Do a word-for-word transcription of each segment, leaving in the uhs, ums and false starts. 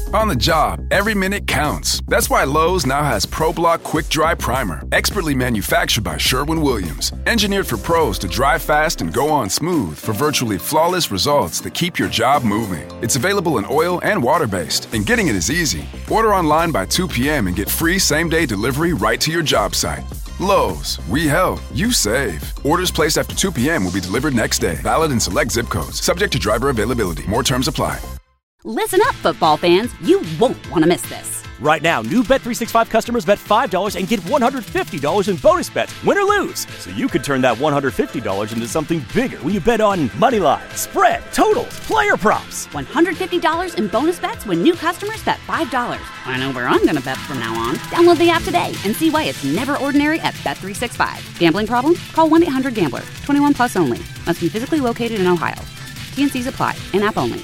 On the job, every minute counts. That's why Lowe's now has ProBlock Quick Dry Primer, expertly manufactured by Sherwin-Williams. Engineered for pros to dry fast and go on smooth for virtually flawless results that keep your job moving. It's available in oil and water-based, and getting it is easy. Order online by two p.m. and get free same-day delivery right to your job site. Lowe's, we help, you save. Orders placed after two p.m. will be delivered next day. Valid in select zip codes. Subject to driver availability. More terms apply. Listen up, football fans. You won't want to miss this. Right now, new Bet three sixty-five customers bet five dollars and get one hundred fifty dollars in bonus bets, win or lose. So you could turn that one hundred fifty dollars into something bigger when you bet on money line, spread, totals, player props. one hundred fifty dollars in bonus bets when new customers bet five dollars. I know where I'm going to bet from now on. Download the app today and see why it's never ordinary at Bet three sixty-five. Gambling problem? Call one eight hundred gambler. twenty-one plus only. Must be physically located in Ohio. T N Cs apply. In-app only.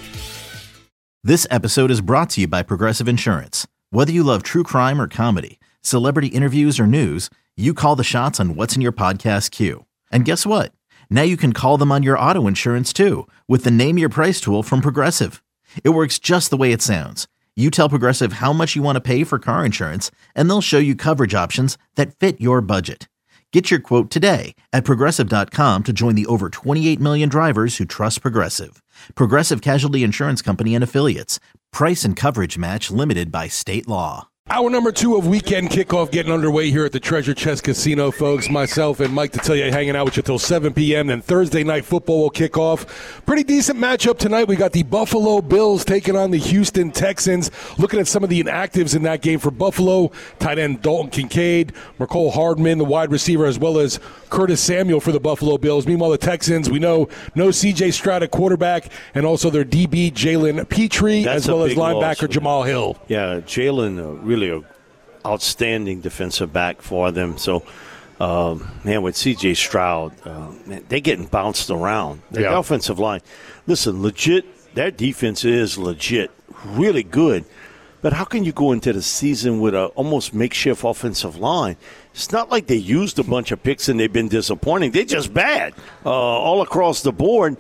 This episode is brought to you by Progressive Insurance. Whether you love true crime or comedy, celebrity interviews or news, you call the shots on what's in your podcast queue. And guess what? Now you can call them on your auto insurance too with the Name Your Price tool from Progressive. It works just the way it sounds. You tell Progressive how much you want to pay for car insurance, and they'll show you coverage options that fit your budget. Get your quote today at Progressive dot com to join the over twenty-eight million drivers who trust Progressive. Progressive Casualty Insurance Company and Affiliates. Price and coverage match limited by state law. Hour number two of Weekend Kickoff getting underway here at the Treasure Chest Casino, folks. Myself and Mike to tell you, hanging out with you till seven p.m. Then Thursday night football will kick off. Pretty decent matchup tonight. We got the Buffalo Bills taking on the Houston Texans. Looking at some of the inactives in that game for Buffalo. Tight end Dalton Kincaid, Mecole Hardman, the wide receiver, as well as Curtis Samuel for the Buffalo Bills. Meanwhile, the Texans, we know no C J Stroud at quarterback, and also their D B Jalen Petrie, That's as well as loss. linebacker Jamal Hill. Yeah, Jalen uh, really a outstanding defensive back for them. So, um, man, with C J Stroud, uh, man, they're getting bounced around. The Yeah. offensive line, listen, legit, their defense is legit, really good. But how can you go into the season with a almost makeshift offensive line? It's not like they used a bunch of picks and they've been disappointing. They're just bad uh, all across the board.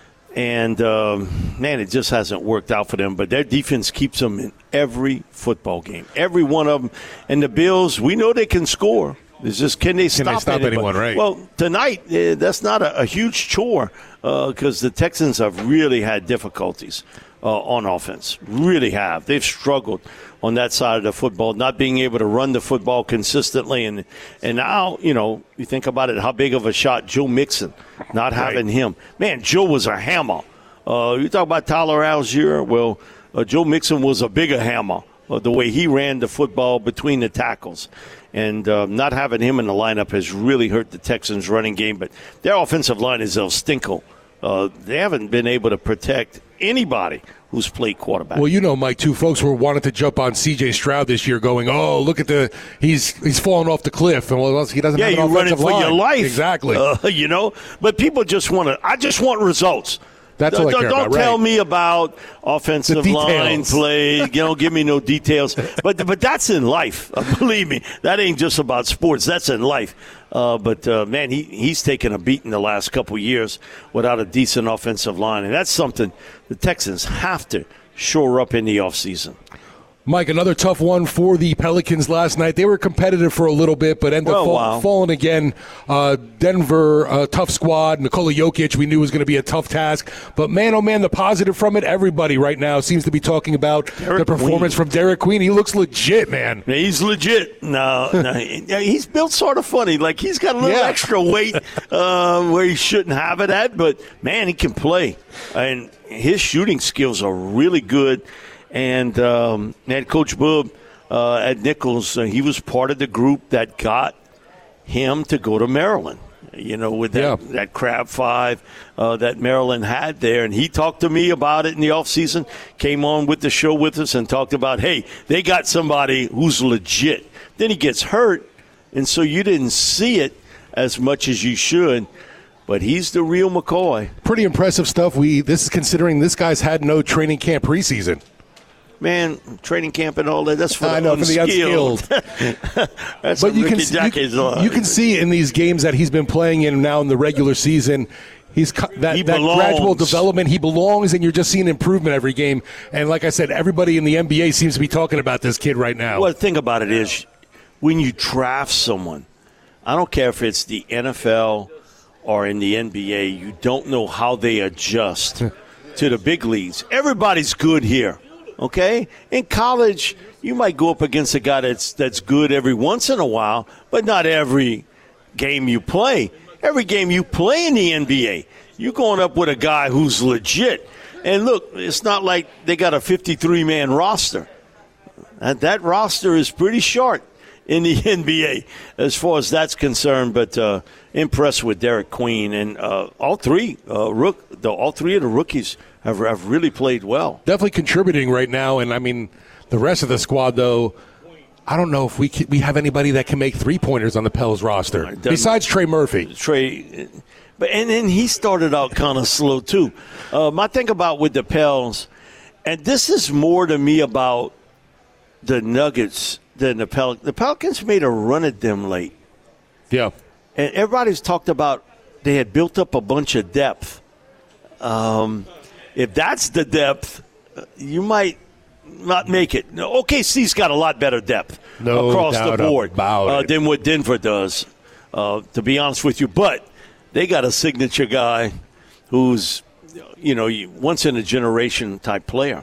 And, um, man, it just hasn't worked out for them. But their defense keeps them in every football game, every one of them. And the Bills, we know they can score. It's just, can they stop, can they stop anybody? anyone, right? Well, tonight, uh, that's not a, a huge chore because uh, the Texans have really had difficulties uh, on offense, really have. They've struggled on that side of the football, not being able to run the football consistently. And and now, you know, you think about it, how big of a shot Joe Mixon, not having right. him. Man, Joe was a hammer. Uh, you talk about Tyler Algier, well, uh, Joe Mixon was a bigger hammer, uh, the way he ran the football between the tackles. And uh, not having him in the lineup has really hurt the Texans' running game. But their offensive line is El Stinko. Uh, they haven't been able to protect anybody who's played quarterback. Well, you know, Mike, two folks were wanting to jump on C J Stroud this year, going, "Oh, look at the he's he's falling off the cliff, and well, he doesn't yeah, have an you're running offensive for line." your life, exactly. Uh, you know, but people just want to. I just want results. That's don't, all I care don't about, tell right. me about offensive line play. You don't give me no details. But but that's in life. Uh, believe me, that ain't just about sports. That's in life. Uh, but, uh, man, he, he's taken a beating the last couple years without a decent offensive line. And that's something the Texans have to shore up in the offseason. Mike, another tough one for the Pelicans last night. They were competitive for a little bit, but ended up oh, fall, wow. falling again. Uh, Denver, uh, tough squad. Nikola Jokic, we knew was going to be a tough task. But, man, oh, man, the positive from it, everybody right now seems to be talking about Derek the performance Queen. from Derek Queen. He looks legit, man. Yeah, he's legit. No, no he's built sort of funny. Like, he's got a little Yeah. extra weight uh, where he shouldn't have it at. But, man, he can play. And his shooting skills are really good. And um, and Coach Bub uh, at Nichols, uh, he was part of the group that got him to go to Maryland. You know, with that, yeah. that Crab Five uh, that Maryland had there. And he talked to me about it in the offseason, came on with the show with us and talked about, hey, they got somebody who's legit. Then he gets hurt, and so you didn't see it as much as you should. But he's the real McCoy. Pretty impressive stuff. We This is considering this guy's had no training camp preseason. Man, training camp and all that, that's for the I know, unskilled. for the unskilled. That's but you Ricky can, Jackie's you, line. you can see in these games that he's been playing in now in the regular season, He's that, he that gradual development. He belongs, and you're just seeing improvement every game. And like I said, everybody in the N B A seems to be talking about this kid right now. Well, the thing about it is, when you draft someone, I don't care if it's the N F L or in the N B A, you don't know how they adjust to the big leagues. Everybody's good here, okay? In college, you might go up against a guy that's that's good every once in a while, but not every game you play. Every game you play in the N B A, you're going up with a guy who's legit. And look, it's not like they got a fifty-three man roster. That, that roster is pretty short in the N B A as far as that's concerned. But uh, impressed with Derek Queen. And uh, all three uh, rook, the, all three of the rookies have, have really played well. Definitely contributing right now. And, I mean, the rest of the squad, though, I don't know if we can, we have anybody that can make three-pointers on the Pels roster besides Trey Murphy. Trey, but and then he started out kind of slow too. Uh, my thing about with the Pels, and this is more to me about the Nuggets than the Pelicans. The Pelicans made a run at them late. Yeah, and everybody's talked about they had built up a bunch of depth. Um, if that's the depth, you might not make it. O K C's got a lot better depth no across doubt the board about uh, it. than what Denver does, uh, to be honest with you. But they got a signature guy who's, you know, once-in-a-generation type player.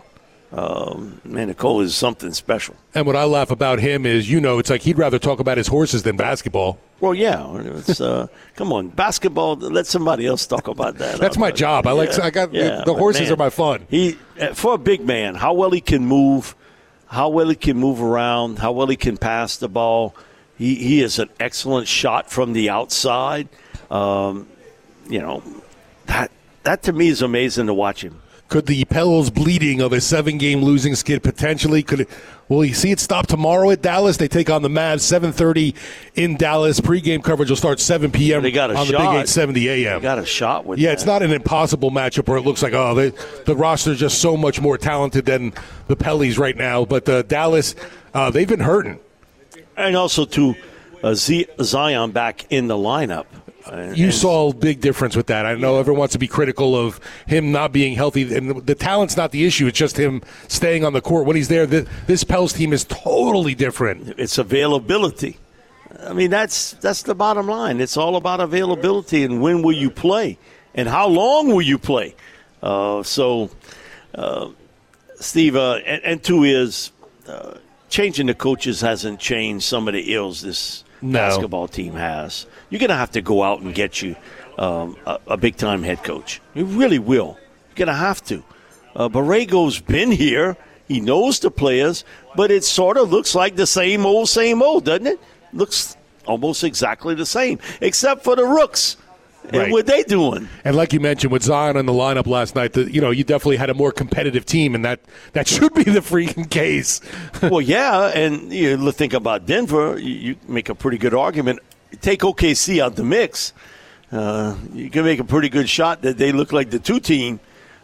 Um, man, Nicole is something special. And what I laugh about him is, you know, it's like he'd rather talk about his horses than basketball. Well, yeah. It's, uh, come on, basketball, let somebody else talk about that. That's my job. I like. Yeah, I got yeah, the horses man, are my fun. He for a big man, how well he can move, how well he can move around, how well he can pass the ball. He he is an excellent shot from the outside. Um, you know, that that to me is amazing to watch him. Could the Pels bleeding of a seven-game losing skid potentially? Could it? Will you see it stop tomorrow at Dallas? They take on the Mavs, seven thirty in Dallas. Pre-game coverage will start seven p.m. They got a on shot. the Big eight seventy a.m. They got a shot with Yeah, that. It's not an impossible matchup where it looks like, oh, they, the roster is just so much more talented than the Pellies right now. But uh, Dallas, uh, they've been hurting. And also, to uh, Z- Zion back in the lineup. And, you and saw a big difference with that. I know everyone wants to be critical of him not being healthy, and the, the talent's not the issue. It's just him staying on the court. When he's there, the, this Pels team is totally different. It's availability. I mean, that's that's the bottom line. It's all about availability and when will you play and how long will you play. Uh, so, uh, Steve, uh, and, and two is uh, changing the coaches hasn't changed some of the ills this no. basketball team has. You're going to have to go out and get you um, a, a big-time head coach. You really will. You're going to have to. Uh, Borrego's been here. He knows the players, but it sort of looks like the same old, same old, doesn't it? Looks almost exactly the same, except for the rooks. And right. what they doing? And like you mentioned, with Zion in the lineup last night, the, you know, you definitely had a more competitive team, and that, that should be the freaking case. Well, yeah, and you think about Denver, you, you make a pretty good argument. Take O K C out the mix, uh, you can make a pretty good shot that they look like the two team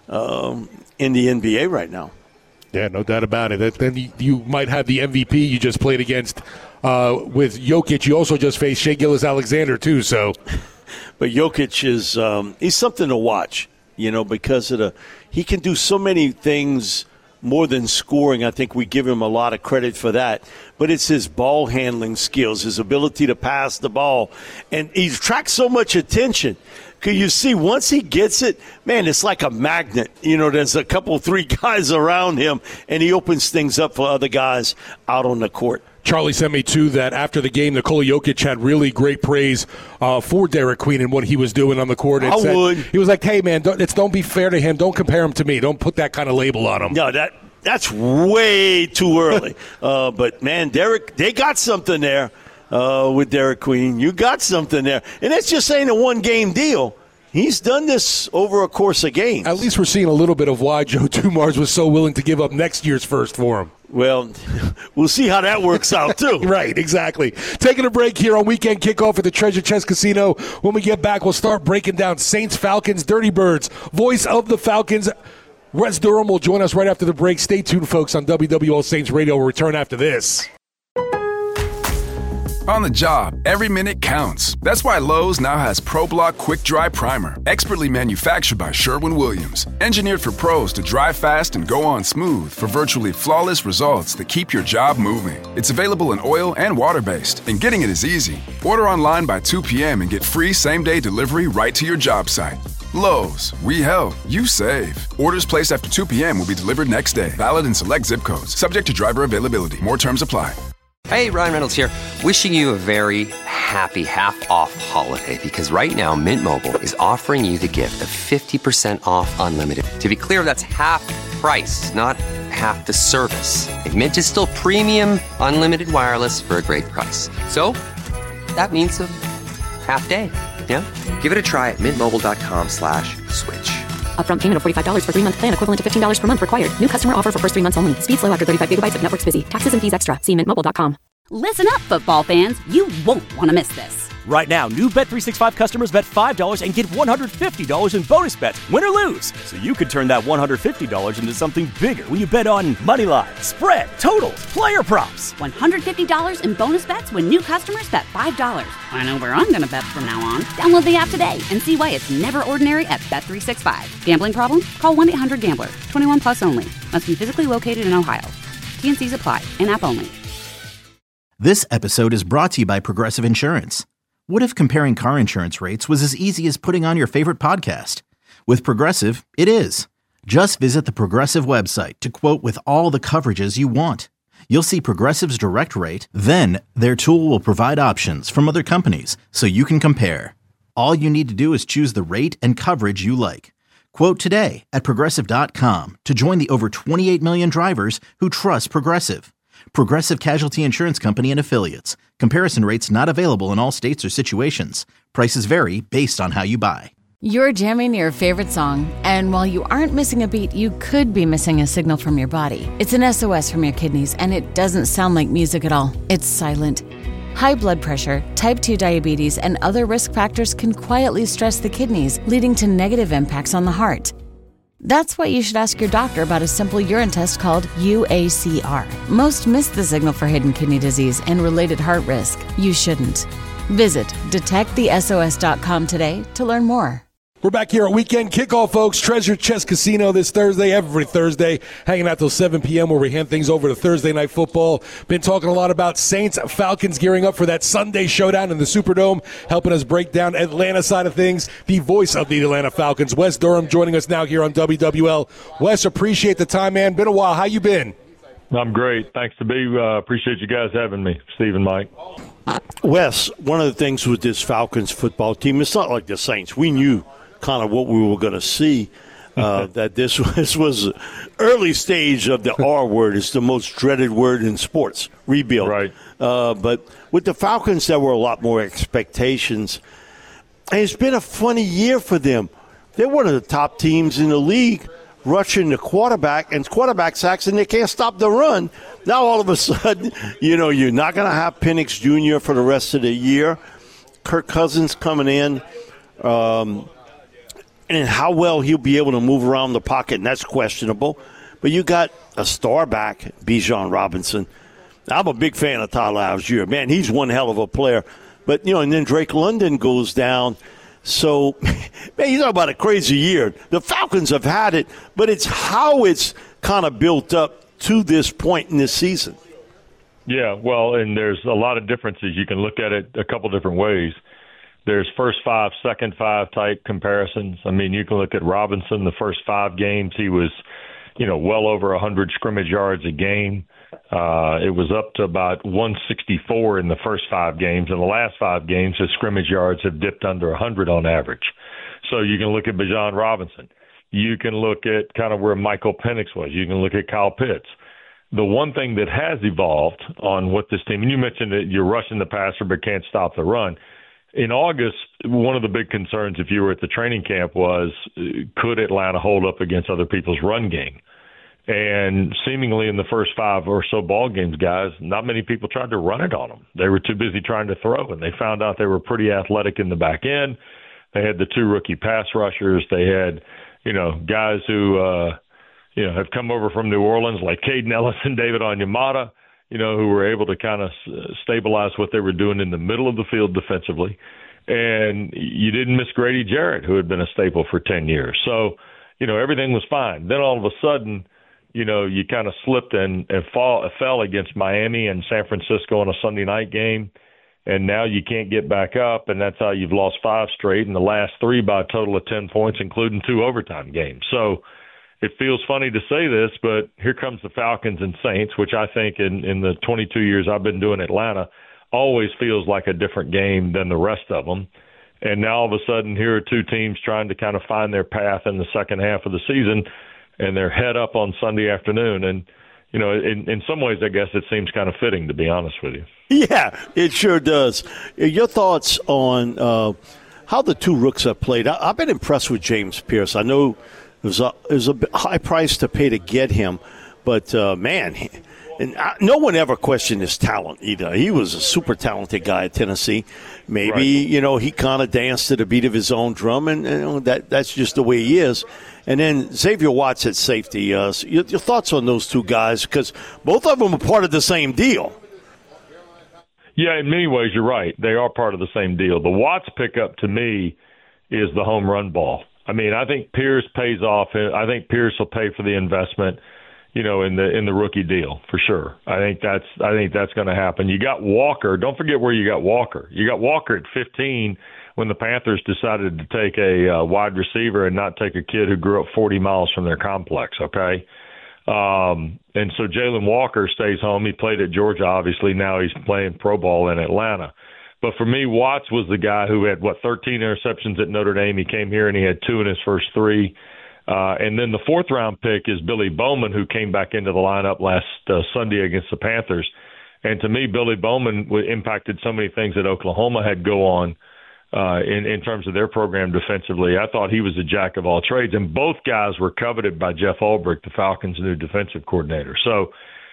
um, in the N B A right now. Yeah, no doubt about it. Then you, you might have the M V P you just played against uh, with Jokic. You also just faced Shai Gilgeous-Alexander too. So, but Jokic is um, he's something to watch, you know, because of the he can do so many things. More than scoring, I think we give him a lot of credit for that. But it's his ball handling skills, his ability to pass the ball. And he attracts so much attention. Because you see, once he gets it, man, it's like a magnet. You know, there's a couple, three guys around him, and he opens things up for other guys out on the court. Charlie sent me, too, that after the game, Nikola Jokic had really great praise uh, for Derek Queen and what he was doing on the court. I said, would. He was like, hey, man, don't, it's, don't be fair to him. Don't compare him to me. Don't put that kind of label on him. No, that that's way too early. uh, but, man, Derek, they got something there uh, with Derek Queen. You got something there. And it's just ain't a one-game deal. He's done this over a course of games. At least we're seeing a little bit of why Joe Dumars was so willing to give up next year's first for him. Well, we'll see how that works out, too. Right, exactly. Taking a break here on Weekend Kickoff at the Treasure Chest Casino. When we get back, we'll start breaking down Saints, Falcons, Dirty Birds. Voice of the Falcons, Wes Durham, will join us right after the break. Stay tuned, folks, on W W L Saints Radio. We'll return after this. On the job, every minute counts. That's why Lowe's now has ProBlock Quick Dry Primer, expertly manufactured by Sherwin-Williams. Engineered for pros to dry fast and go on smooth for virtually flawless results that keep your job moving. It's available in oil and water-based, and getting it is easy. Order online by two p.m. and get free same-day delivery right to your job site. Lowe's, we help, you save. Orders placed after two p.m. will be delivered next day. Valid in select zip codes. Subject to driver availability. More terms apply. Hey, Ryan Reynolds here. Wishing you a very happy half-off holiday, because right now Mint Mobile is offering you the gift of fifty percent off unlimited. To be clear, that's half price, not half the service. And Mint is still premium unlimited wireless for a great price. So that means a half day. Yeah? Give it a try at mintmobile.com slash switch. Upfront payment of forty-five dollars for three-month plan equivalent to fifteen dollars per month required. New customer offer for first three months only. Speed slow after thirty-five gigabytes if network's busy. Taxes and fees extra. See mint mobile dot com. Listen up, football fans. You won't want to miss this. Right now, new Bet three sixty-five customers bet five dollars and get one hundred fifty dollars in bonus bets, win or lose. So you could turn that one hundred fifty dollars into something bigger when you bet on money line, spread, totals, player props. one hundred fifty dollars in bonus bets when new customers bet five dollars. I know where I'm going to bet from now on. Download the app today and see why it's never ordinary at Bet three sixty-five. Gambling problem? Call one eight hundred gambler. twenty-one plus only. Must be physically located in Ohio. T and C's apply. In-app only. This episode is brought to you by Progressive Insurance. What if comparing car insurance rates was as easy as putting on your favorite podcast? With Progressive, it is. Just visit the Progressive website to quote with all the coverages you want. You'll see Progressive's direct rate, then their tool will provide options from other companies so you can compare. All you need to do is choose the rate and coverage you like. Quote today at Progressive dot com to join the over twenty-eight million drivers who trust Progressive. Progressive Casualty Insurance Company and Affiliates. Comparison rates not available in all states or situations. Prices vary based on how you buy. You're jamming your favorite song, and while you aren't missing a beat, you could be missing a signal from your body. It's an S O S from your kidneys, and it doesn't sound like music at all. It's silent. High blood pressure, type two diabetes, and other risk factors can quietly stress the kidneys, leading to negative impacts on the heart. That's why you should ask your doctor about a simple urine test called U A C R. Most miss the signal for hidden kidney disease and related heart risk. You shouldn't. Visit detect the S O S dot com today to learn more. We're back here at Weekend Kickoff, folks. Treasure Chest Casino this Thursday, every Thursday, hanging out till seven p.m. where we hand things over to Thursday Night Football. Been talking a lot about Saints, Falcons gearing up for that Sunday showdown in the Superdome, helping us break down Atlanta side of things. The voice of the Atlanta Falcons, Wes Durham, joining us now here on W W L. Wes, appreciate the time, man. Been a while. How you been? I'm great. Thanks to be. Uh, appreciate you guys having me, Steve and Mike. Wes, one of the things with this Falcons football team, it's not like the Saints. We knew kind of what we were going to see, uh, that this was, was early stage of the R word. It's the most dreaded word in sports, rebuild. Right. Uh, but with the Falcons, there were a lot more expectations. And it's been a funny year for them. They're one of the top teams in the league, rushing the quarterback, and quarterback sacks, and they can't stop the run. Now all of a sudden, you know, you're not going to have Penix Junior for the rest of the year. Kirk Cousins coming in. Um And how well he'll be able to move around the pocket, and that's questionable. But you got a star back, Bijan Robinson. I'm a big fan of Tyler Algier. Man, he's one hell of a player. But, you know, and then Drake London goes down. So, man, you talk about a crazy year. The Falcons have had it, but it's how it's kind of built up to this point in this season. Yeah, well, and there's a lot of differences. You can look at it a couple different ways. There's first five, second five type comparisons. I mean, you can look at Robinson, the first five games, he was, you know, well over one hundred scrimmage yards a game. Uh, it was up to about one sixty-four in the first five games. In the last five games, his scrimmage yards have dipped under one hundred on average. So you can look at Bijan Robinson. You can look at kind of where Michael Penix was. You can look at Kyle Pitts. The one thing that has evolved on what this team, and you mentioned that you're rushing the passer but can't stop the run. In August, one of the big concerns, if you were at the training camp, was could Atlanta hold up against other people's run game? And seemingly in the first five or so ball games, guys, not many people tried to run it on them. They were too busy trying to throw, and they found out they were pretty athletic in the back end. They had the two rookie pass rushers. They had, you know, guys who, uh, you know, have come over from New Orleans like Caden Ellis and David Onyemata. you know, who were able to kind of stabilize what they were doing in the middle of the field defensively. And you didn't miss Grady Jarrett, who had been a staple for ten years. So, you know, everything was fine. Then all of a sudden, you know, you kind of slipped and, and fall, fell against Miami and San Francisco in a Sunday night game. And now you can't get back up, and that's how you've lost five straight, and the last three by a total of ten points, including two overtime games. So it feels funny to say this, but here comes the Falcons and Saints, which I think in, in the twenty-two years I've been doing Atlanta always feels like a different game than the rest of them. And now all of a sudden here are two teams trying to kind of find their path in the second half of the season, and they're head up on Sunday afternoon. And, you know, in, in some ways I guess it seems kind of fitting, to be honest with you. Yeah, it sure does. Your thoughts on uh, how the two rooks have played? I, I've been impressed with James Pierce. I know it was a, it was a high price to pay to get him, but, uh, man, he, and I, no one ever questioned his talent either. He was a super talented guy at Tennessee. Maybe, right. you know, he kind of danced to the beat of his own drum, and you know, that that's just the way he is. And then Xavier Watts at safety. Uh, so your, your thoughts on those two guys? Because both of them are part of the same deal. Yeah, in many ways, you're right. They are part of the same deal. The Watts pickup, to me, is the home run ball. I mean, I think Pierce pays off. I think Pierce will pay for the investment, you know, in the in the rookie deal for sure. I think that's I think that's going to happen. You got Walker. Don't forget where you got Walker. You got Walker at fifteen when the Panthers decided to take a uh, wide receiver and not take a kid who grew up forty miles from their complex. Okay. Um, and so Jalen Walker stays home. He played at Georgia, obviously. Now he's playing pro ball in Atlanta. But for me, Watts was the guy who had, what, thirteen interceptions at Notre Dame. He came here and he had two in his first three. Uh, and then the fourth-round pick is Billy Bowman, who came back into the lineup last uh, Sunday against the Panthers. And to me, Billy Bowman w- impacted so many things that Oklahoma had go on uh, in, in terms of their program defensively. I thought he was a jack of all trades. And both guys were coveted by Jeff Ulbrich, the Falcons' new defensive coordinator. So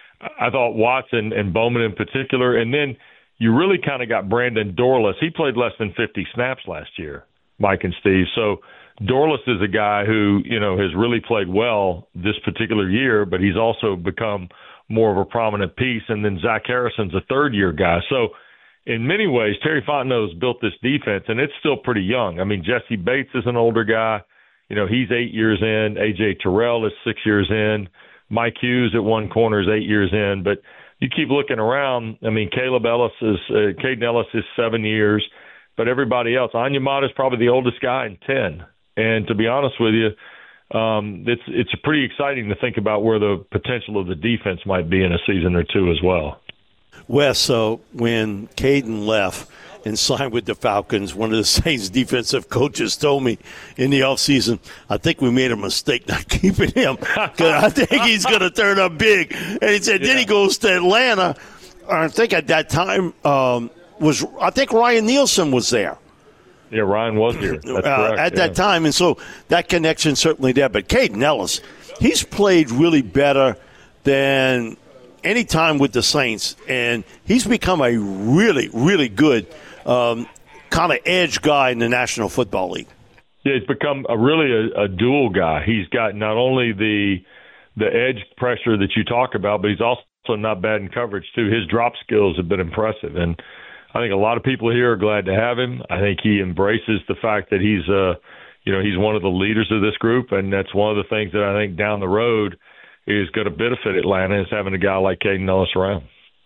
I thought Watts and, and Bowman in particular. And then you really kind of got Brandon Dorlus. He played less than fifty snaps last year, Mike and Steve. So Dorlus is a guy who, you know, has really played well this particular year, but he's also become more of a prominent piece. And then Zach Harrison's a third-year guy. So in many ways, Terry Fontenot's built this defense, and it's still pretty young. I mean, Jesse Bates is an older guy. You know, he's eight years in. A J Terrell is six years in. Mike Hughes at one corner is eight years in. But you keep looking around. I mean, Caleb Ellis is uh, Caden Ellis is seven years. But everybody else, Onyemata is probably the oldest guy in ten. And to be honest with you, um, it's it's pretty exciting to think about where the potential of the defense might be in a season or two as well. Wes, so when Caden left and signed with the Falcons, one of the Saints defensive coaches told me in the offseason, I think we made a mistake not keeping him because I think he's going to turn up big. And he said, yeah. Then he goes to Atlanta. I think at that time um, was I think Ryan Nielsen was there. Yeah, Ryan was here. That's uh, correct, at yeah. that time, and so that connection certainly there. But Caden Ellis, he's played really better than any time with the Saints, and he's become a really, really good um, kind of edge guy in the National Football League. Yeah, he's become a really a, a dual guy. He's got not only the the edge pressure that you talk about, but he's also not bad in coverage too. His drop skills have been impressive, and I think a lot of people here are glad to have him. I think he embraces the fact that he's, uh, you know, he's one of the leaders of this group, and that's one of the things that I think down the road is going to benefit Atlanta is having a guy like Caden Ellis around.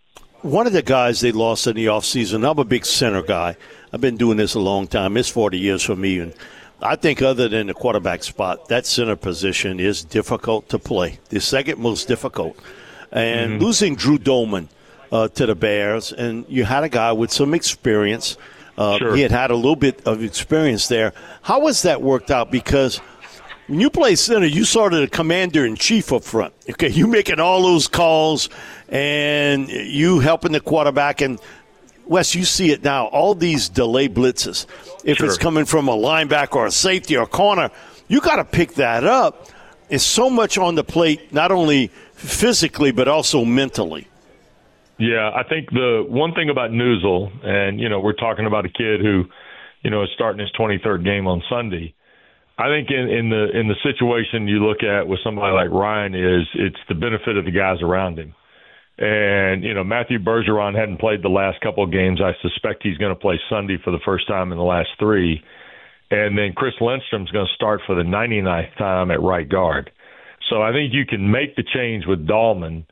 One of the guys they lost in the offseason, I'm a big center guy. I've been doing this a long time. It's forty years for me, and I think other than the quarterback spot, that center position is difficult to play, the second most difficult. And mm-hmm. losing Drew Dolman Uh, to the Bears, and you had a guy with some experience. Uh, sure. He had had a little bit of experience there. How has that worked out? Because when you play center, you sort of the commander-in-chief up front. Okay, you making all those calls, and you helping the quarterback. And, Wes, you see it now, all these delay blitzes. If sure. it's coming from a linebacker or a safety or a corner, you got to pick that up. It's so much on the plate, not only physically but also mentally. Yeah, I think the one thing about Newsel, and, you know, we're talking about a kid who, you know, is starting his twenty-third game on Sunday. I think in, in the in the situation you look at with somebody like Ryan is it's the benefit of the guys around him. And, you know, Matthew Bergeron hadn't played the last couple of games. I suspect he's going to play Sunday for the first time in the last three. And then Chris Lindstrom's going to start for the ninety-ninth time at right guard. So I think you can make the change with Dahlman.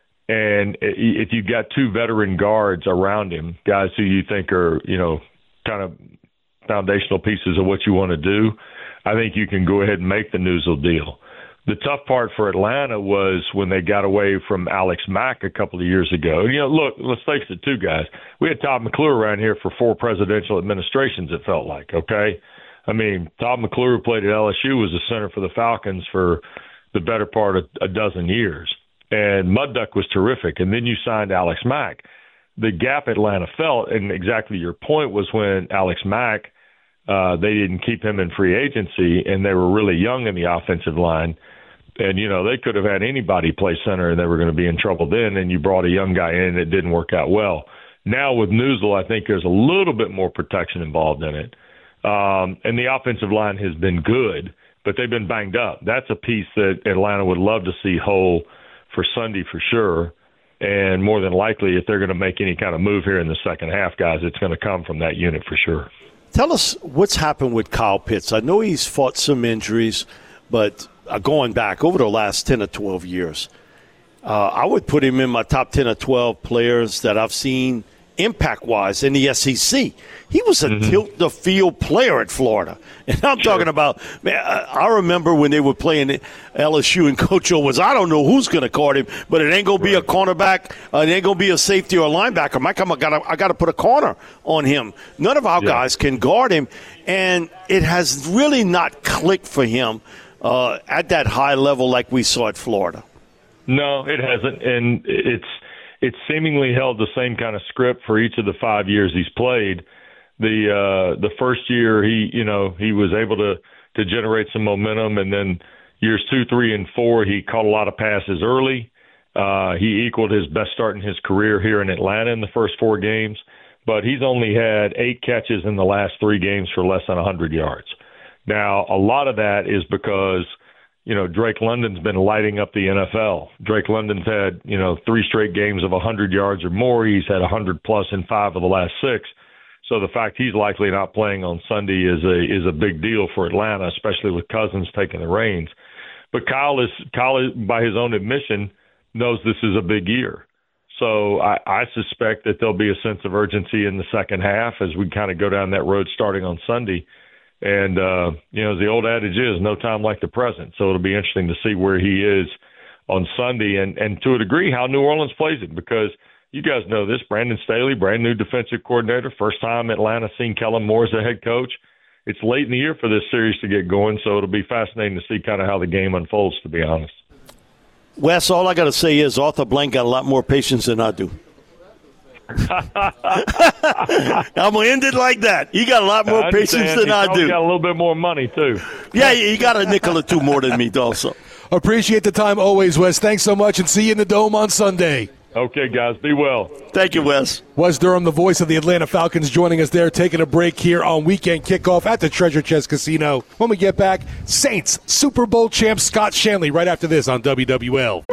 And if you've got two veteran guards around him, guys who you think are, you know, kind of foundational pieces of what you want to do, I think you can go ahead and make the Newsel deal. The tough part for Atlanta was when they got away from Alex Mack a couple of years ago. You know, look, let's face it, too, guys. We had Todd McClure around here for four presidential administrations, it felt like, okay? I mean, Todd McClure, who played at L S U, was the center for the Falcons for the better part of a dozen years. And Mud Duck was terrific. And then you signed Alex Mack. The gap Atlanta felt, and exactly your point, was when Alex Mack, uh, they didn't keep him in free agency, and they were really young in the offensive line. And, you know, they could have had anybody play center, and they were going to be in trouble then, and you brought a young guy in, and it didn't work out well. Now with Newsel, I think there's a little bit more protection involved in it. Um, and the offensive line has been good, but they've been banged up. That's a piece that Atlanta would love to see whole for Sunday for sure. And more than likely, if they're going to make any kind of move here in the second half, guys, it's going to come from that unit for sure. Tell us what's happened with Kyle Pitts. I know he's fought some injuries, but uh, going back over the last ten or twelve years, uh, I would put him in my top ten or twelve players that I've seen impact-wise in the S E C. He was a mm-hmm. tilt-the-field player at Florida. And I'm sure. talking about, man, I remember when they were playing L S U and Coach O was, I don't know who's going to guard him, but it ain't going to be a cornerback, uh, it ain't going to be a safety or a linebacker. Mike, I got I got to put a corner on him. None of our yeah. guys can guard him, and it has really not clicked for him uh, at that high level like we saw at Florida. No, it hasn't, and it's it's seemingly held the same kind of script for each of the five years he's played. The uh, the first year he you know he was able to to generate some momentum, and then years two, three, and four he caught a lot of passes early. Uh, he equaled his best start in his career here in Atlanta in the first four games, but he's only had eight catches in the last three games for less than one hundred yards. Now, a lot of that is because you know, Drake London's been lighting up the N F L. Drake London's had, you know, three straight games of one hundred yards or more. He's had one hundred plus in five of the last six. So the fact he's likely not playing on Sunday is a is a big deal for Atlanta, especially with Cousins taking the reins. But Kyle is Kyle, is, by his own admission, knows this is a big year. So I, I suspect that there'll be a sense of urgency in the second half as we kind of go down that road starting on Sunday. And, uh, you know, as the old adage is, no time like the present. So it'll be interesting to see where he is on Sunday and, and to a degree how New Orleans plays it, because you guys know this, Brandon Staley, brand new defensive coordinator, first time Atlanta seen Kellen Moore as the head coach. It's late in the year for this series to get going, so it'll be fascinating to see kind of how the game unfolds, to be honest. Wes, all I got to say is Arthur Blank got a lot more patience than I do. I'm going to end it like that. He got a lot more patience than I do. He got a little bit more money, too. Yeah, he got a nickel or two more than me, also. Appreciate the time always, Wes. Thanks so much, and see you in the Dome on Sunday. Okay, guys. Be well. Thank you, Wes. Wes Durham, the voice of the Atlanta Falcons, joining us there, taking a break here on Weekend Kickoff at the Treasure Chest Casino. When we get back, Saints Super Bowl champ Scott Shanley right after this on W W L.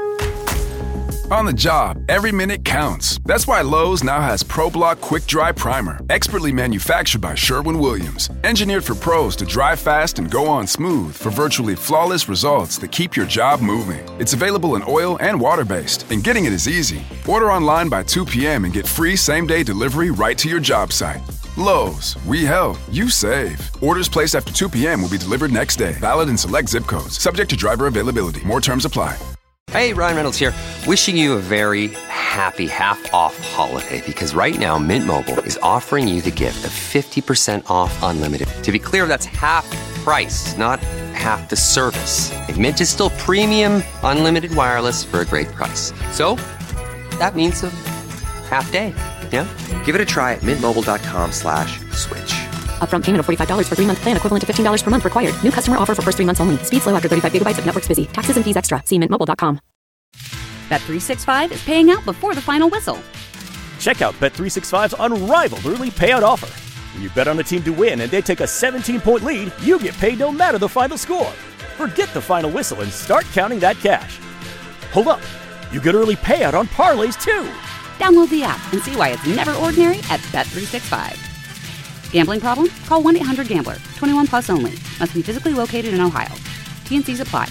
On the job, every minute counts. That's why Lowe's now has ProBlock Quick Dry Primer, expertly manufactured by Sherwin-Williams. Engineered for pros to dry fast and go on smooth for virtually flawless results that keep your job moving. It's available in oil and water-based, and getting it is easy. Order online by two p.m. and get free same-day delivery right to your job site. Lowe's, we help, you save. Orders placed after two p.m. will be delivered next day. Valid in select zip codes. Subject to driver availability. More terms apply. Hey, Ryan Reynolds here. Wishing you a very happy half-off holiday, because right now Mint Mobile is offering you the gift of fifty percent off unlimited. To be clear, that's half price, not half the service. And Mint is still premium unlimited wireless for a great price. So that means a half day, yeah? Give it a try at mintmobile.com slash switch. Upfront payment of forty-five dollars for three-month plan, equivalent to fifteen dollars per month required. New customer offer for first three months only. Speed slow after thirty-five gigabytes if network's busy. Taxes and fees extra. See mint mobile dot com. Bet three sixty-five is paying out before the final whistle. Check out Bet three sixty-five's unrivaled early payout offer. When you bet on a team to win and they take a seventeen-point lead, you get paid no matter the final score. Forget the final whistle and start counting that cash. Hold up. You get early payout on parlays, too. Download the app and see why it's never ordinary at Bet three sixty-five. Gambling problem? Call one eight hundred gambler. twenty-one plus only. Must be physically located in Ohio. T and C's apply.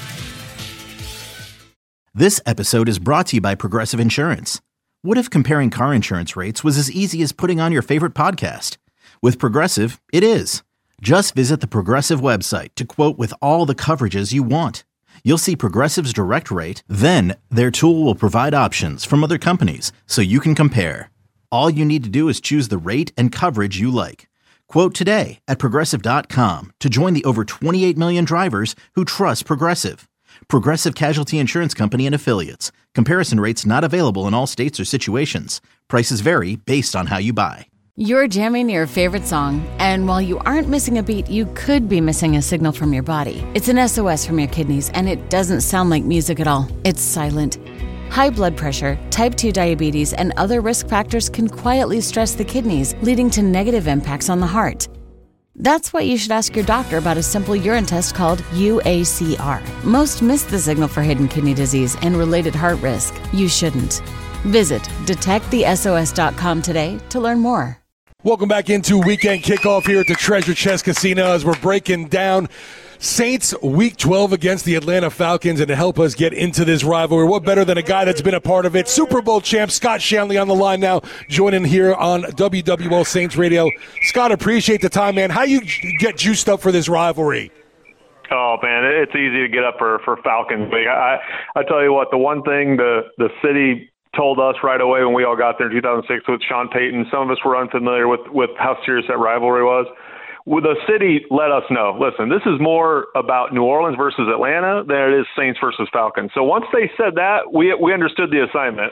This episode is brought to you by Progressive Insurance. What if comparing car insurance rates was as easy as putting on your favorite podcast? With Progressive, it is. Just visit the Progressive website to quote with all the coverages you want. You'll see Progressive's direct rate, then their tool will provide options from other companies so you can compare. All you need to do is choose the rate and coverage you like. Quote today at Progressive dot com to join the over twenty-eight million drivers who trust Progressive. Progressive Casualty Insurance Company and Affiliates. Comparison rates not available in all states or situations. Prices vary based on how you buy. You're jamming your favorite song, and while you aren't missing a beat, you could be missing a signal from your body. It's an S O S from your kidneys, and it doesn't sound like music at all. It's silent. High blood pressure, type two diabetes, and other risk factors can quietly stress the kidneys, leading to negative impacts on the heart. That's why you should ask your doctor about a simple urine test called U A C R. Most miss the signal for hidden kidney disease and related heart risk. You shouldn't. Visit detect the S O S dot com today to learn more. Welcome back into Weekend Kickoff here at the Treasure Chest Casino as we're breaking down Saints Week twelve against the Atlanta Falcons. And to help us get into this rivalry, what better than a guy that's been a part of it, Super Bowl champ Scott Shanley on the line now, joining here on W W L Saints Radio. Scott, appreciate the time, man. How you get juiced up for this rivalry? Oh, man, it's easy to get up for, for Falcons. I, I tell you what, the one thing the, the city told us right away when we all got there in two thousand six with Sean Payton, some of us were unfamiliar with, with how serious that rivalry was. Well, the city let us know, listen, this is more about New Orleans versus Atlanta than it is Saints versus Falcons. So once they said that, we we understood the assignment.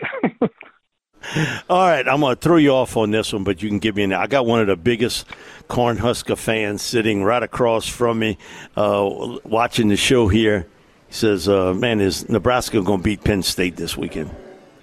All right, I'm going to throw you off on this one, but you can give me an – I got one of the biggest Cornhusker fans sitting right across from me uh, watching the show here. He says, uh, man, is Nebraska going to beat Penn State this weekend?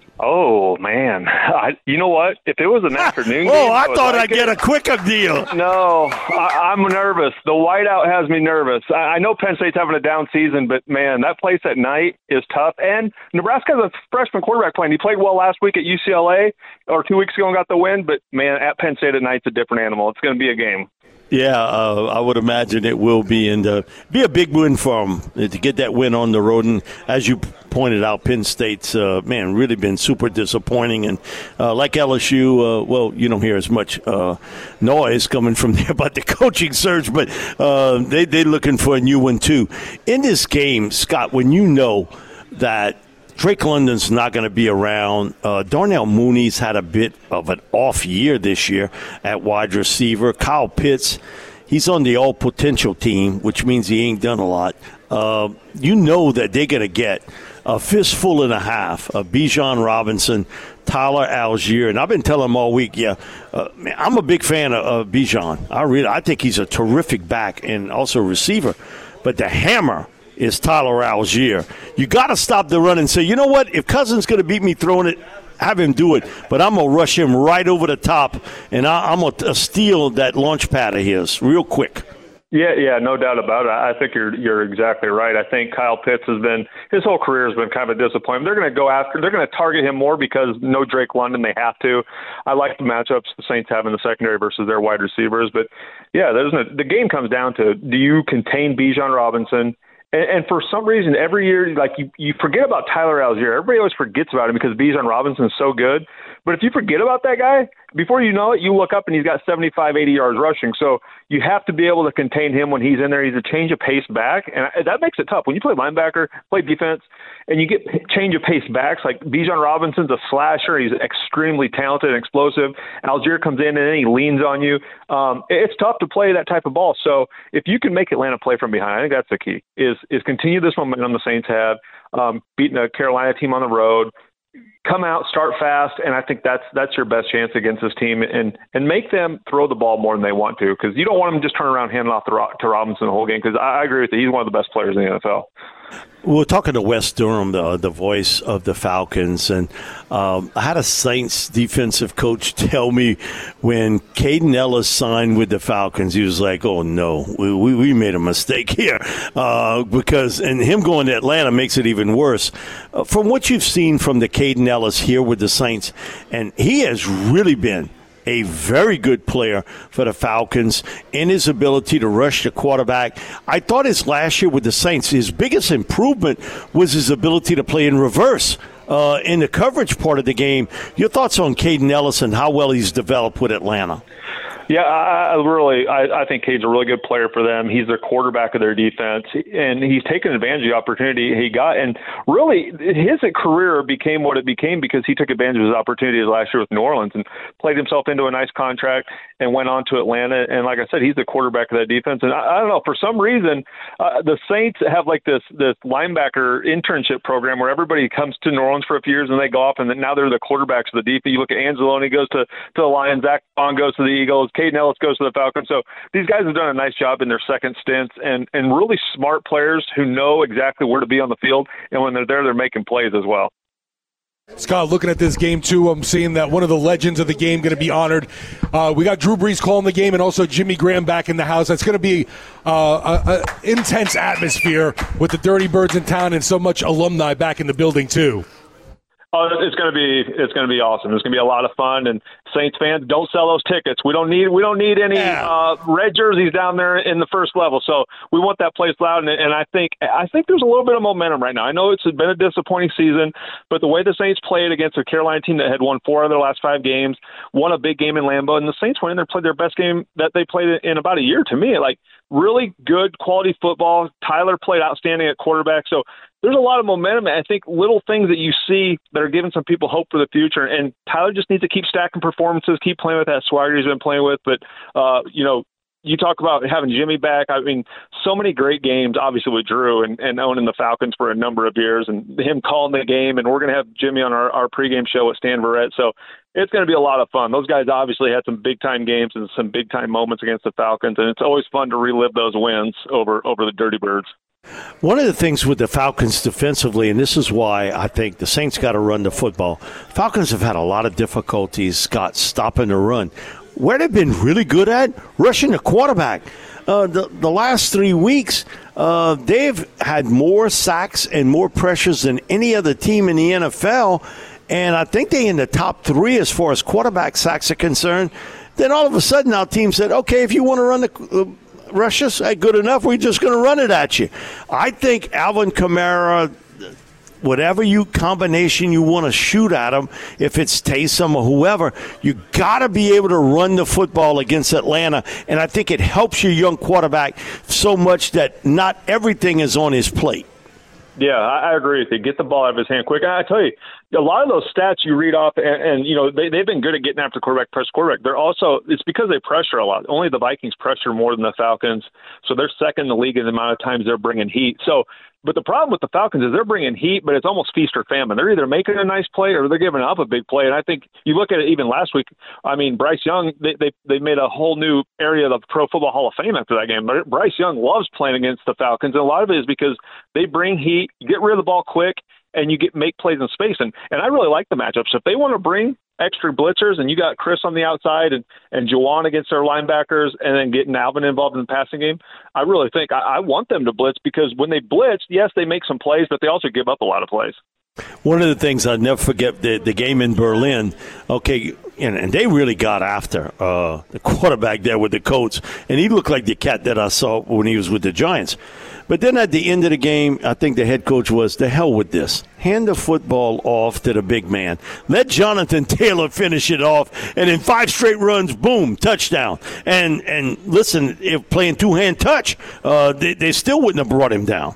Oh, man. I, you know what? If it was an afternoon game. Oh, I thought like I'd get it, a quicker deal. No, I, I'm nervous. The whiteout has me nervous. I, I know Penn State's having a down season, but, man, that place at night is tough. And Nebraska has a freshman quarterback playing. He played well last week at U C L A or two weeks ago and got the win. But, man, at Penn State at night's a different animal. It's going to be a game. Yeah, uh, I would imagine it will be, and uh, be a big win for them to get that win on the road. And as you pointed out, Penn State's, uh, man, really been super disappointing. And uh, like L S U, uh, well, you don't hear as much uh, noise coming from there about the coaching search, but uh, they, they're looking for a new one too. In this game, Scott, when you know that Drake London's not going to be around. Uh, Darnell Mooney's had a bit of an off year this year at wide receiver. Kyle Pitts, he's on the all-potential team, which means he ain't done a lot. Uh, you know that they're going to get a fistful and a half of Bijan Robinson, Tyler Algier. And I've been telling them all week, yeah, uh, man, I'm a big fan of, of Bijan. I really, I think he's a terrific back and also receiver. But the hammer is Tyler Algier. You got to stop the run and say, you know what, if Cousins going to beat me throwing it, have him do it. But I'm going to rush him right over the top, and I, I'm going to steal that launch pad of his real quick. Yeah, yeah, no doubt about it. I think you're you're exactly right. I think Kyle Pitts has been his whole career has been kind of a disappointment. They're going to go after, they're going to target him more because no Drake London, they have to. I like the matchups the Saints have in the secondary versus their wide receivers, but yeah, there's no, the game comes down to, do you contain Bijan Robinson? And, and for some reason, every year, like you, you forget about Tyler Algier. Everybody always forgets about him because Bijan Robinson is so good. But if you forget about that guy, before you know it, you look up and he's got seventy-five, eighty yards rushing. So you have to be able to contain him when he's in there. He's a change of pace back, and that makes it tough. When you play linebacker, play defense, and you get change of pace backs, like Bijan Robinson's a slasher. He's extremely talented and explosive. Algier comes in and then he leans on you. Um, it's tough to play that type of ball. So if you can make Atlanta play from behind, I think that's the key, is is continue this momentum the Saints have, um, beating a Carolina team on the road, come out, start fast, and I think that's that's your best chance against this team, and and make them throw the ball more than they want to, because you don't want them to just turn around handing off the, to Robinson the whole game, because I, I agree with you. He's one of the best players in the N F L. We were talking to Wes Durham, the, the voice of the Falcons, and um, I had a Saints defensive coach tell me when Caden Ellis signed with the Falcons, he was like, oh, no, we, we, we made a mistake here. Uh, because, and him going to Atlanta makes it even worse. Uh, from what you've seen from the Caden Ellis here with the Saints, and he has really been a very good player for the Falcons in his ability to rush the quarterback. I thought his last year with the Saints, his biggest improvement was his ability to play in reverse uh, in the coverage part of the game. Your thoughts on Caden Ellis and how well he's developed with Atlanta? Yeah, I, I really, I, I think Cade's a really good player for them. He's their quarterback of their defense, and he's taken advantage of the opportunity he got. And really, his career became what it became because he took advantage of his opportunities last year with New Orleans and played himself into a nice contract and went on to Atlanta. And like I said, he's the quarterback of that defense. And I, I don't know, for some reason, uh, the Saints have like this this linebacker internship program where everybody comes to New Orleans for a few years and they go off, and then now they're the quarterbacks of the defense. You look at Anzalone, he goes to, to the Lions. Zach Bond goes to the Eagles. Caden Ellis goes to the Falcons. So these guys have done a nice job in their second stints, and, and really smart players who know exactly where to be on the field, and when they're there, they're making plays as well. Scott, looking at this game, too, I'm seeing that one of the legends of the game going to be honored. Uh, we got Drew Brees calling the game and also Jimmy Graham back in the house. That's going to be uh, an intense atmosphere with the Dirty Birds in town and so much alumni back in the building, too. Oh, it's going to be it's going to be awesome. It's going to be a lot of fun. And Saints fans, don't sell those tickets. We don't need we don't need any yeah. uh, red jerseys down there in the first level. So we want that place loud. And, and I think I think there's a little bit of momentum right now. I know it's been a disappointing season, but the way the Saints played against a Carolina team that had won four of their last five games, won a big game in Lambeau, and the Saints went in there and played their best game that they played in about a year. To me, like really good quality football. Tyler played outstanding at quarterback. So there's a lot of momentum. I think little things that you see that are giving some people hope for the future. And Tyler just needs to keep stacking performances, keep playing with that swagger he's been playing with. But, uh, you know, you talk about having Jimmy back. I mean, so many great games, obviously, with Drew and, and owning the Falcons for a number of years and him calling the game. And we're going to have Jimmy on our, our pregame show at Stan Verrett. So it's going to be a lot of fun. Those guys obviously had some big-time games and some big-time moments against the Falcons. And it's always fun to relive those wins over, over the Dirty Birds. One of the things with the Falcons defensively, and this is why I think the Saints got to run the football, Falcons have had a lot of difficulties, Scott, stopping the run. Where they've been really good at, rushing the quarterback. Uh, the, the last three weeks, uh, they've had more sacks and more pressures than any other team in the N F L, and I think they're in the top three as far as quarterback sacks are concerned. Then all of a sudden our team said, okay, if you want to run the uh, – rush us, hey, good enough, we're just going to run it at you. I think Alvin Kamara, whatever you combination you want to shoot at him, if it's Taysom or whoever, you got to be able to run the football against Atlanta. And I think it helps your young quarterback so much that not everything is on his plate. Yeah, I, I agree with you. Get the ball out of his hand quick. And I tell you, a lot of those stats you read off, and, and you know, they, they've been good at getting after quarterback, press quarterback. They're also, it's because they pressure a lot. Only the Vikings pressure more than the Falcons. So they're second in the league in the amount of times they're bringing heat. So, but the problem with the Falcons is they're bringing heat, but it's almost feast or famine. They're either making a nice play or they're giving up a big play. And I think you look at it even last week. I mean, Bryce Young, they they, they made a whole new area of the Pro Football Hall of Fame after that game. But Bryce Young loves playing against the Falcons, and a lot of it is because they bring heat, you get rid of the ball quick, and you get make plays in space. And, and I really like the matchup. So if they want to bring extra blitzers, and you got Chris on the outside and, and Juwan against their linebackers, and then getting Alvin involved in the passing game, I really think I, I want them to blitz, because when they blitz, yes, they make some plays, but they also give up a lot of plays. One of the things I'll never forget, the, the game in Berlin, okay, and, and they really got after uh, the quarterback there with the Colts, and he looked like the cat that I saw when he was with the Giants. But then at the end of the game, I think the head coach was, the hell with this. Hand the football off to the big man. Let Jonathan Taylor finish it off. And in five straight runs, boom, touchdown. And and listen, if playing two-hand touch, uh, they, they still wouldn't have brought him down.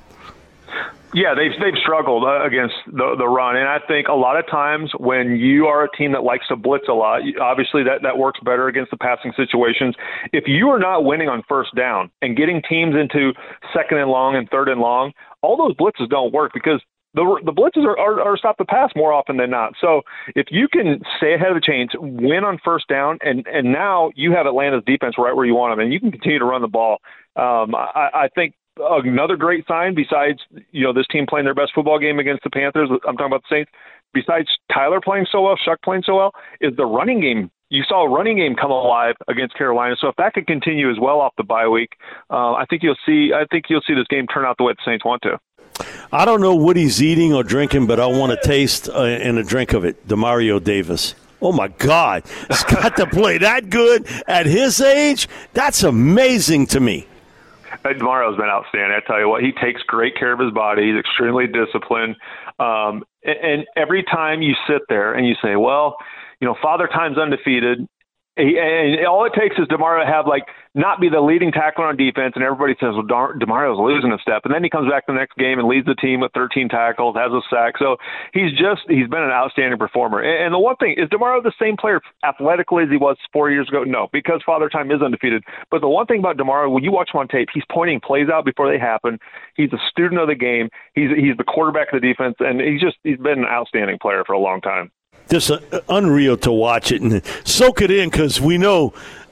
Yeah, they've they've struggled uh, against the the run, and I think a lot of times when you are a team that likes to blitz a lot, obviously that, that works better against the passing situations. If you are not winning on first down and getting teams into second and long and third and long, all those blitzes don't work, because the the blitzes are, are, are stop the pass more often than not. So if you can stay ahead of the chains, win on first down, and, and now you have Atlanta's defense right where you want them, and you can continue to run the ball. Um, I, I think another great sign besides, you know, this team playing their best football game against the Panthers. I'm talking about the Saints. Besides Tyler playing so well, Shuck playing so well, is the running game. You saw a running game come alive against Carolina. So if that could continue as well off the bye week, uh, I think you'll see. I think you'll see this game turn out the way the Saints want to. I don't know what he's eating or drinking, but I want to taste uh, and a drink of it. Demario Davis. Oh, my God. He's got to play that good at his age? That's amazing to me. Demario's been outstanding. I tell you what, he takes great care of his body. He's extremely disciplined. Um, and, and every time you sit there and you say, well, you know, Father Time's undefeated, he, and all it takes is Demario to have, like, not be the leading tackler on defense, and everybody says, well, Demario's losing a step. And then he comes back the next game and leads the team with thirteen tackles, has a sack. So he's just – he's been an outstanding performer. And, and the one thing, is Demario the same player athletically as he was four years ago? No, because Father Time is undefeated. But the one thing about Demario, when you watch him on tape, he's pointing plays out before they happen. He's a student of the game. He's he's the quarterback of the defense, and he's just – he's been an outstanding player for a long time. Just uh, unreal to watch it and soak it in, because we know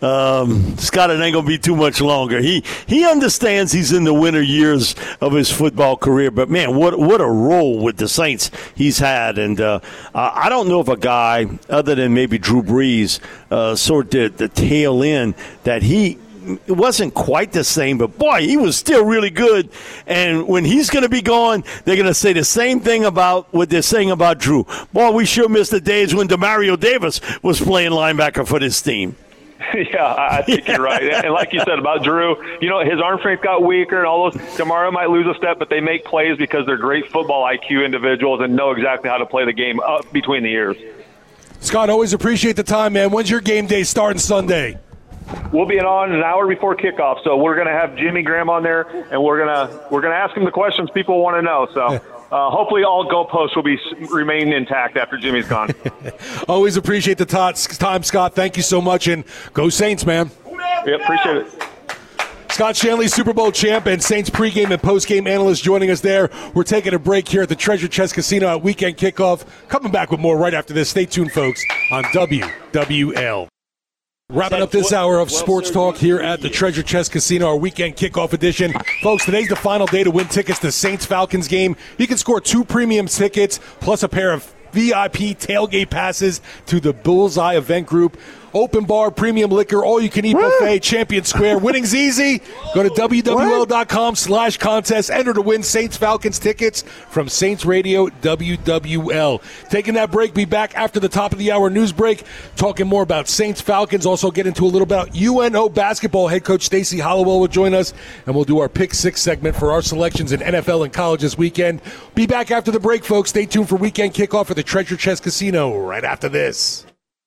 um, Scott, it ain't going to be too much longer. He he understands he's in the winter years of his football career, but, man, what what a role with the Saints he's had. And uh, I don't know if a guy, other than maybe Drew Brees, uh, sort of the, the tail end, that he – it wasn't quite the same, but, boy, he was still really good. And when he's going to be gone, they're going to say the same thing about what they're saying about Drew. Boy, we sure missed the days when Demario Davis was playing linebacker for this team. Yeah, I think you're right. And like you said about Drew, you know, his arm strength got weaker and all those. Demario might lose a step, but they make plays because they're great football I Q individuals and know exactly how to play the game up between the ears. Scott, always appreciate the time, man. When's your game day starting Sunday? We'll be on an hour before kickoff, so we're going to have Jimmy Graham on there, and we're going to we're going to ask him the questions people want to know. So uh, hopefully all goalposts will be remain intact after Jimmy's gone. Always appreciate the time, Scott. Thank you so much, and go Saints, man. Yeah, appreciate it. Scott Shanley, Super Bowl champ and Saints pregame and postgame analyst, joining us there. We're taking a break here at the Treasure Chest Casino at Weekend Kickoff. Coming back with more right after this. Stay tuned, folks, on W W L. Wrapping up this hour of sports talk here at the Treasure Chest Casino, our weekend kickoff edition. Folks, today's the final day to win tickets to Saints-Falcons game. You can score two premium tickets plus a pair of V I P tailgate passes to the Bullseye event group. Open bar, premium liquor, all-you-can-eat buffet, Champion Square. Winning's easy. Go to W W L dot com slash contest. Enter to win Saints-Falcons tickets from Saints Radio W W L. Taking that break, be back after the top of the hour news break, talking more about Saints-Falcons. Also get into a little about U N O basketball. Head coach Stacey Hollowell will join us, and we'll do our Pick Six segment for our selections in N F L and college this weekend. Be back after the break, folks. Stay tuned for Weekend Kickoff at the Treasure Chest Casino right after this.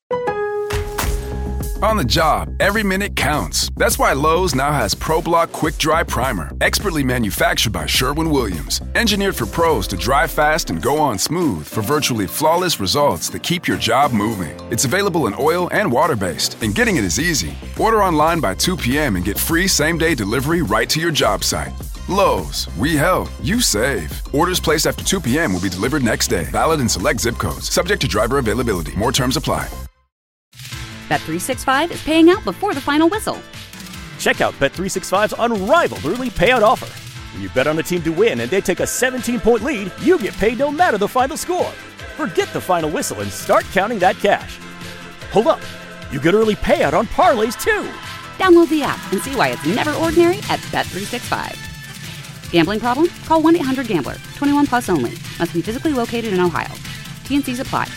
On the job, every minute counts. That's why Lowe's now has ProBlock Quick Dry Primer, expertly manufactured by Sherwin-Williams. Engineered for pros to dry fast and go on smooth for virtually flawless results that keep your job moving. It's available in oil and water-based, and getting it is easy. Order online by two p.m. and get free same-day delivery right to your job site. Lowe's, we help, you save. Orders placed after two p.m. will be delivered next day. Valid in select zip codes. Subject to driver availability. More terms apply. Bet three sixty-five is paying out before the final whistle. Check out Bet three sixty-five's unrivaled early payout offer. When you bet on a team to win and they take a seventeen-point lead, you get paid no matter the final score. Forget the final whistle and start counting that cash. Hold up. You get early payout on parlays, too. Download the app and see why it's never ordinary at Bet three sixty-five. Gambling problem? Call one eight hundred gambler. twenty-one plus only. Must be physically located in Ohio. T and C's apply.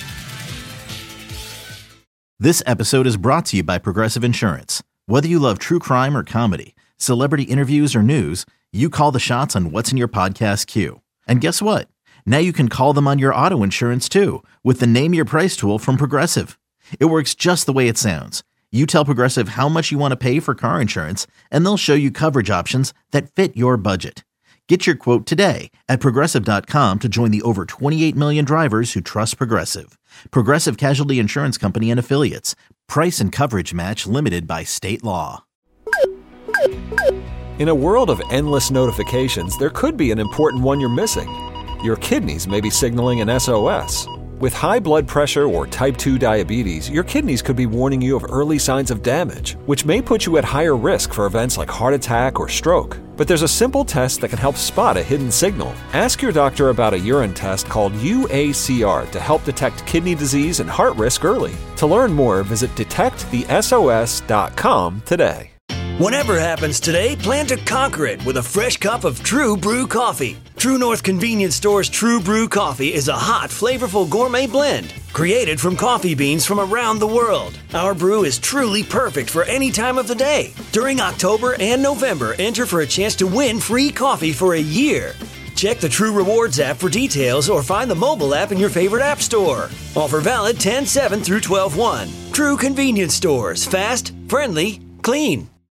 This episode is brought to you by Progressive Insurance. Whether you love true crime or comedy, celebrity interviews or news, you call the shots on what's in your podcast queue. And guess what? Now you can call them on your auto insurance too with the Name Your Price tool from Progressive. It works just the way it sounds. You tell Progressive how much you want to pay for car insurance, and they'll show you coverage options that fit your budget. Get your quote today at Progressive dot com to join the over twenty-eight million drivers who trust Progressive. Progressive Casualty Insurance Company and Affiliates. Price and coverage match limited by state law. In a world of endless notifications, there could be an important one you're missing. Your kidneys may be signaling an S O S. With high blood pressure or type two diabetes, your kidneys could be warning you of early signs of damage, which may put you at higher risk for events like heart attack or stroke. But there's a simple test that can help spot a hidden signal. Ask your doctor about a urine test called U A C R to help detect kidney disease and heart risk early. To learn more, visit detect the S O S dot com today. Whatever happens today, plan to conquer it with a fresh cup of True Brew coffee. True North Convenience Store's True Brew coffee is a hot, flavorful gourmet blend created from coffee beans from around the world. Our brew is truly perfect for any time of the day. During October and November, enter for a chance to win free coffee for a year. Check the True Rewards app for details or find the mobile app in your favorite app store. Offer valid ten seven through twelve one. True Convenience Stores. Fast, friendly, clean.